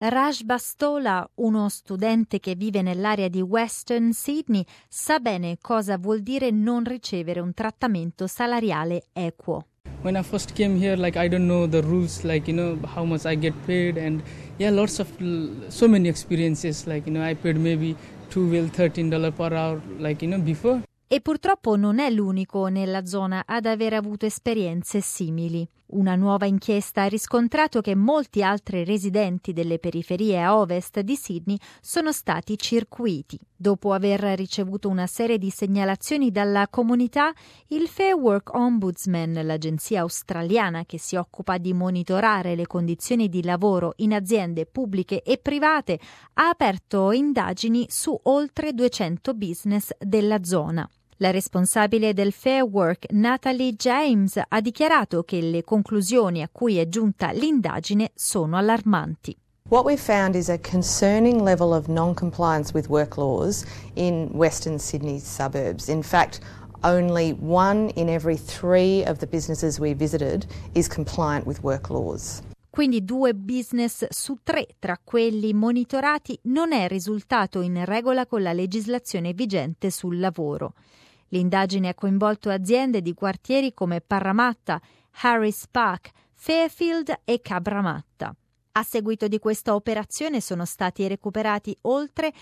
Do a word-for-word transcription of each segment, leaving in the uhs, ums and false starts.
Raj Bastola, uno studente che vive nell'area di Western Sydney, sa bene cosa vuol dire non ricevere un trattamento salariale equo. When I first came here, like I don't know the rules, like you know how much I get paid, and yeah, lots of so many experiences. Like you know, I paid maybe twelve, thirteen dollars per hour, like you know before. E purtroppo non è l'unico nella zona ad aver avuto esperienze simili. Una nuova inchiesta ha riscontrato che molti altri residenti delle periferie a ovest di Sydney sono stati circuiti. Dopo aver ricevuto una serie di segnalazioni dalla comunità, il Fair Work Ombudsman, l'agenzia australiana che si occupa di monitorare le condizioni di lavoro in aziende pubbliche e private, ha aperto indagini su oltre duecento business della zona. La responsabile del Fair Work, Natalie James, ha dichiarato che le conclusioni a cui è giunta l'indagine sono allarmanti. What we found is a concerning level of non-compliance with work laws in Western Sydney's suburbs. In fact, only one in every three of the businesses we visited is compliant with work laws. Quindi due business su tre tra quelli monitorati non è risultato in regola con la legislazione vigente sul lavoro. L'indagine ha coinvolto aziende di quartieri come Parramatta, Harris Park, Fairfield e Cabramatta. A seguito di questa operazione sono stati recuperati oltre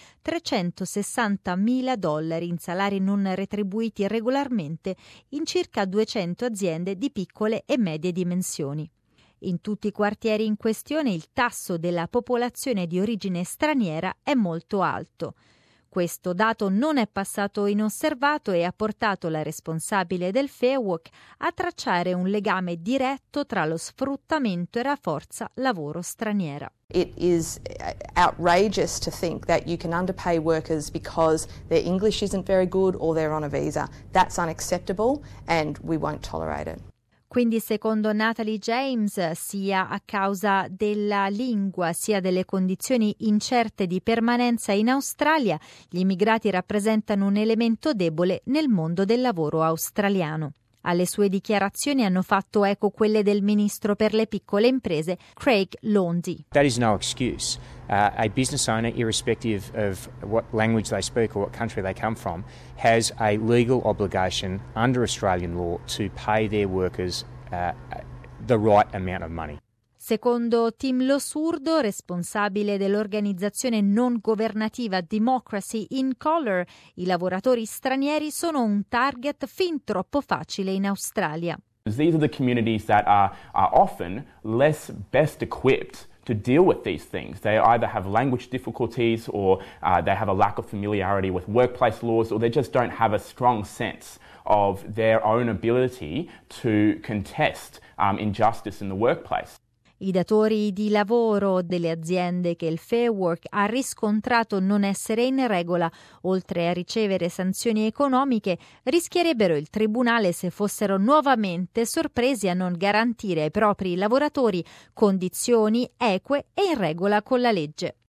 trecentosessantamila dollari in salari non retribuiti regolarmente in circa duecento aziende di piccole e medie dimensioni. In tutti i quartieri in questione il tasso della popolazione di origine straniera è molto alto. Questo dato non è passato inosservato e ha portato la responsabile del Fair Work a tracciare un legame diretto tra lo sfruttamento e la forza lavoro straniera. It is outrageous to think that you can underpay workers because their English isn't very good or they're on a visa. That's unacceptable and we won't tolerate it. Quindi, secondo Natalie James, sia a causa della lingua sia delle condizioni incerte di permanenza in Australia, gli immigrati rappresentano un elemento debole nel mondo del lavoro australiano. Alle sue dichiarazioni hanno fatto eco quelle del ministro per le piccole imprese, Craig Laundy. That is no excuse. Uh, a business owner, irrespective of what language they speak or what country they come from, has a legal obligation under Australian law to pay their workers uh, the right amount of money. Secondo Tim Losurdo, responsabile dell'organizzazione non governativa Democracy in Colour, i lavoratori stranieri sono un target fin troppo facile in Australia. These are the communities that are, are often less best equipped to deal with these things. They either have language difficulties or uh, they have a lack of familiarity with workplace laws, or they just don't have a strong sense of their own ability to contest um, injustice in the workplace. I datori di lavoro delle aziende che il Fair Work ha riscontrato non essere in regola, oltre a ricevere sanzioni economiche, rischierebbero il tribunale se fossero nuovamente sorpresi a non garantire ai propri lavoratori condizioni eque e in regola con la legge.